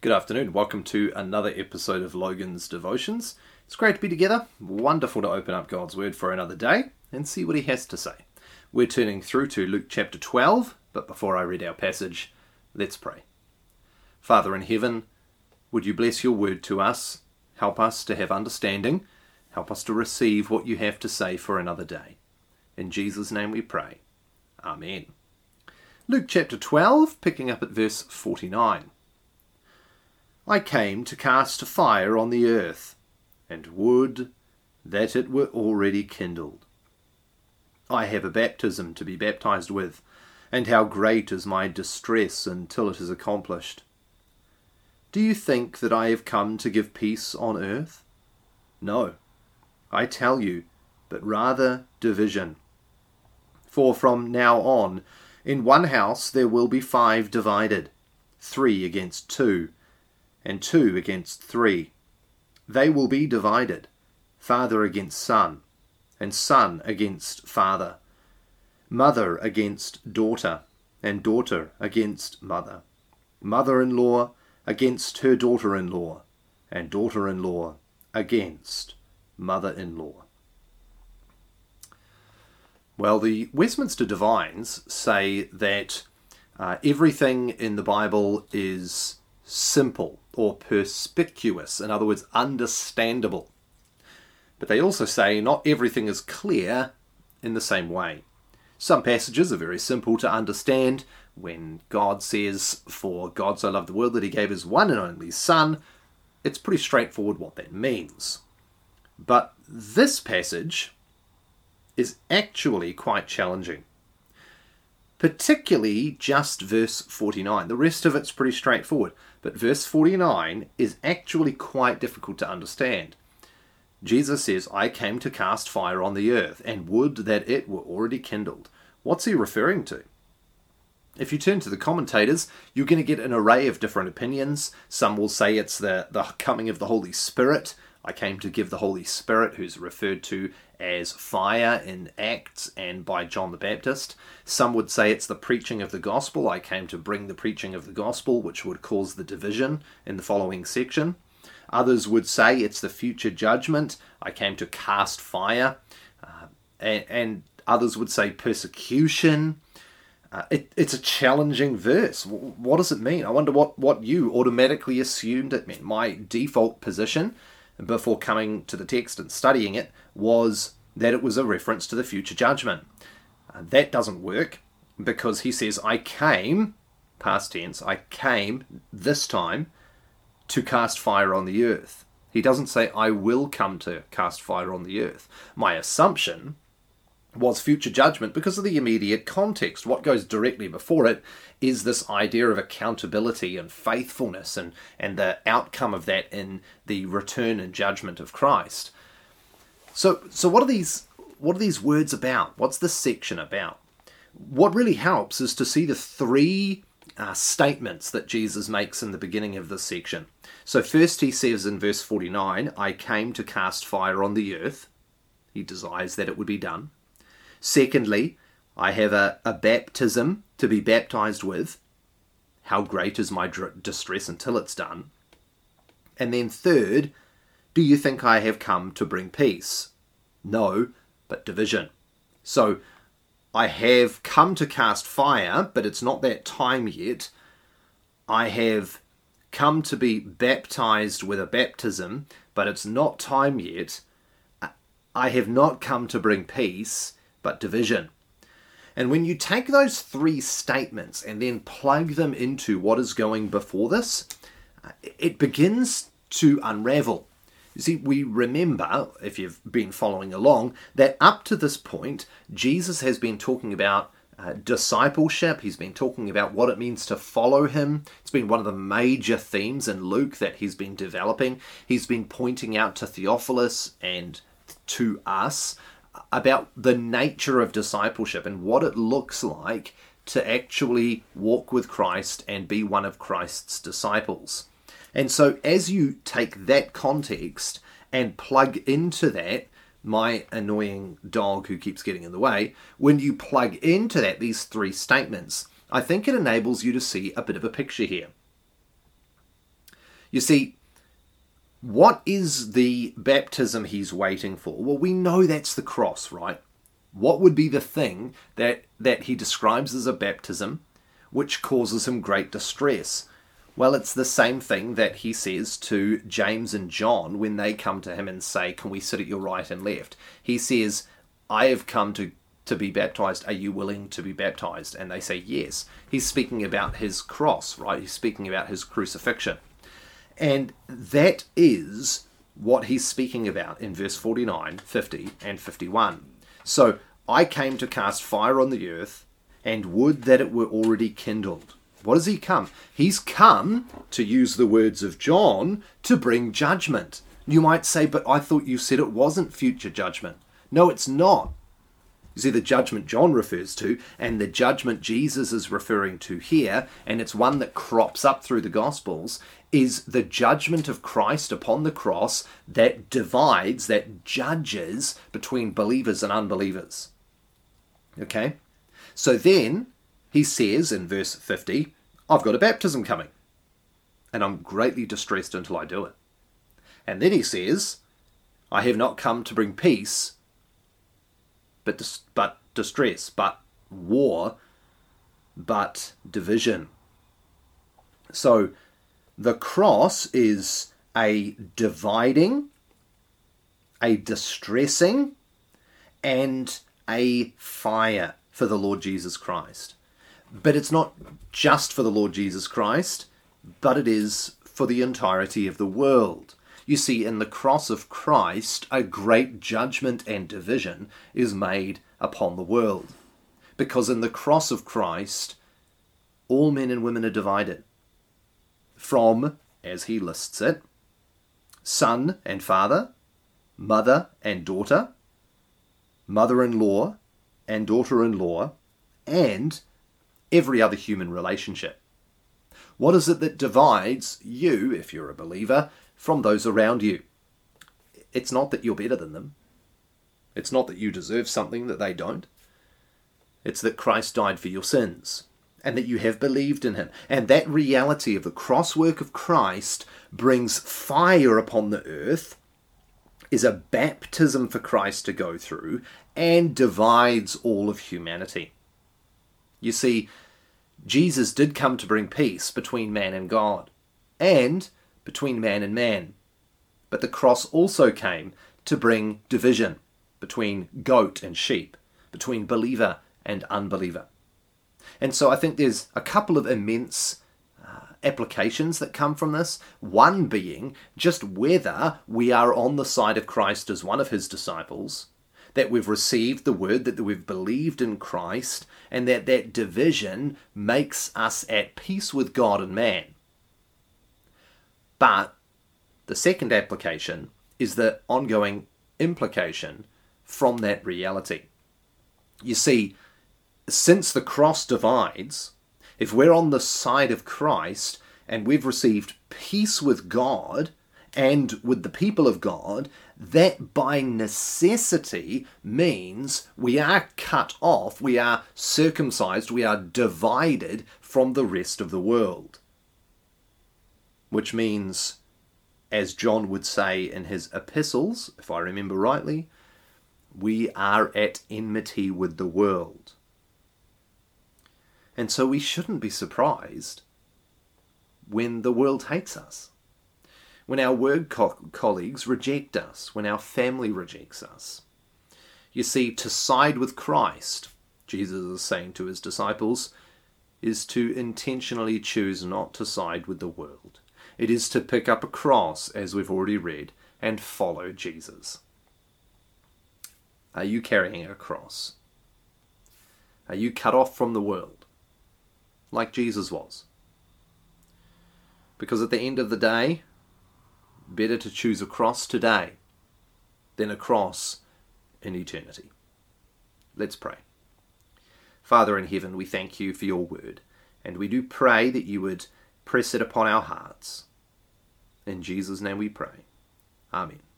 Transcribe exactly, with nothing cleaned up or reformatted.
Good afternoon. Welcome to another episode of Logan's Devotions. It's great to be together. Wonderful to open up God's Word for another day and see what He has to say. We're turning through to Luke chapter twelve, but before I read our passage, let's pray. Father in heaven, would you bless your word to us, help us to have understanding, help us to receive what you have to say for another day. In Jesus' name we pray. Amen. Luke chapter twelve, picking up at verse forty-nine. I came to cast fire on the earth, and would that it were already kindled. I have a baptism to be baptized with, and how great is my distress until it is accomplished. Do you think that I have come to give peace on earth? No, I tell you, but rather division. For from now on, in one house there will be five divided, three against two, and two against three. They will be divided, father against son, and son against father, mother against daughter, and daughter against mother, mother-in-law against her daughter-in-law, and daughter-in-law against mother-in-law. Well, the Westminster Divines say that uh, everything in the Bible is simple or perspicuous, in other words, understandable. But they also say not everything is clear in the same way. Some passages are very simple to understand. When God says, "For God so loved the world that he gave his one and only Son," it's pretty straightforward what that means. But this passage is actually quite challenging. Particularly just verse forty-nine. The rest of it's pretty straightforward. But verse forty-nine is actually quite difficult to understand. Jesus says, I came to cast fire on the earth, and would that it were already kindled. What's he referring to? If you turn to the commentators, you're going to get an array of different opinions. Some will say it's the, the coming of the Holy Spirit. I came to give the Holy Spirit, who's referred to as fire in Acts and by John the Baptist. Some would say it's the preaching of the gospel. I came to bring the preaching of the gospel, which would cause the division in the following section. Others would say it's the future judgment. I came to cast fire. Uh, and, and others would say persecution. Uh, it, it's a challenging verse. What does it mean? I wonder what, what you automatically assumed it meant. My default position before coming to the text and studying it was that it was a reference to the future judgment. Uh, that doesn't work because he says, I came, past tense, I came this time to cast fire on the earth. He doesn't say, I will come to cast fire on the earth. My assumption was future judgment because of the immediate context. What goes directly before it is this idea of accountability and faithfulness and, and the outcome of that in the return and judgment of Christ. So so what are these what are these words about? What's this section about? What really helps is to see the three uh, statements that Jesus makes in the beginning of this section. So first he says in verse forty-nine, I came to cast fire on the earth. He desires that it would be done. Secondly, I have a, a baptism to be baptized with. How great is my dr- distress until it's done. And then third, do you think I have come to bring peace? No, but division. So I have come to cast fire, but it's not that time yet. I have come to be baptized with a baptism, but it's not time yet. I have not come to bring peace, but division. And when you take those three statements and then plug them into what is going before this, it begins to unravel. You see, we remember, if you've been following along, that up to this point, Jesus has been talking about uh, discipleship. He's been talking about what it means to follow him. It's been one of the major themes in Luke that he's been developing. He's been pointing out to Theophilus and to us about the nature of discipleship and what it looks like to actually walk with Christ and be one of Christ's disciples. And so as you take that context and plug into that my annoying dog who keeps getting in the way, when you plug into that these three statements, I think it enables you to see a bit of a picture here. You see, what is the baptism he's waiting for? Well, we know that's the cross, right? What would be the thing that, that he describes as a baptism which causes him great distress? Well, it's the same thing that he says to James and John when they come to him and say, can we sit at your right and left? He says, I have come to, to be baptized. Are you willing to be baptized? And they say, yes. He's speaking about his cross, right? He's speaking about his crucifixion. And that is what he's speaking about in verse forty-nine, fifty, and fifty-one. So, I came to cast fire on the earth, and would that it were already kindled. What has he come? He's come, to use the words of John, to bring judgment. You might say, but I thought you said it wasn't future judgment. No, it's not. You see, the judgment John refers to, and the judgment Jesus is referring to here, and it's one that crops up through the Gospels, is the judgment of Christ upon the cross that divides, that judges between believers and unbelievers. Okay? So then, he says in verse fifty, I've got a baptism coming, and I'm greatly distressed until I do it. And then he says, I have not come to bring peace, but dis- but distress, but war, but division. So the cross is a dividing, a distressing, and a fire for the Lord Jesus Christ. But it's not just for the Lord Jesus Christ, but it is for the entirety of the world. You see, in the cross of Christ, a great judgment and division is made upon the world. Because in the cross of Christ, all men and women are divided. From, as he lists it, son and father, mother and daughter, mother-in-law and daughter-in-law, and every other human relationship. What is it that divides you, if you're a believer, from those around you? It's not that you're better than them. It's not that you deserve something that they don't. It's that Christ died for your sins, and that you have believed in him. And that reality of the cross work of Christ brings fire upon the earth, is a baptism for Christ to go through, and divides all of humanity. You see, Jesus did come to bring peace between man and God, and between man and man. But the cross also came to bring division between goat and sheep, between believer and unbeliever. And so I think there's a couple of immense uh, applications that come from this. One being just whether we are on the side of Christ as one of his disciples, that we've received the word, that we've believed in Christ, and that that division makes us at peace with God and man. But the second application is the ongoing implication from that reality. You see, since the cross divides, if we're on the side of Christ and we've received peace with God and with the people of God, that by necessity means we are cut off, we are circumcised, we are divided from the rest of the world. Which means, as John would say in his epistles, if I remember rightly, we are at enmity with the world. And so we shouldn't be surprised when the world hates us. When our work co- colleagues reject us, when our family rejects us. You see, to side with Christ, Jesus is saying to his disciples, is to intentionally choose not to side with the world. It is to pick up a cross, as we've already read, and follow Jesus. Are you carrying a cross? Are you cut off from the world, like Jesus was? Because at the end of the day, better to choose a cross today than a cross in eternity. Let's pray. Father in heaven, we thank you for your word, and we do pray that you would press it upon our hearts. In Jesus' name we pray. Amen.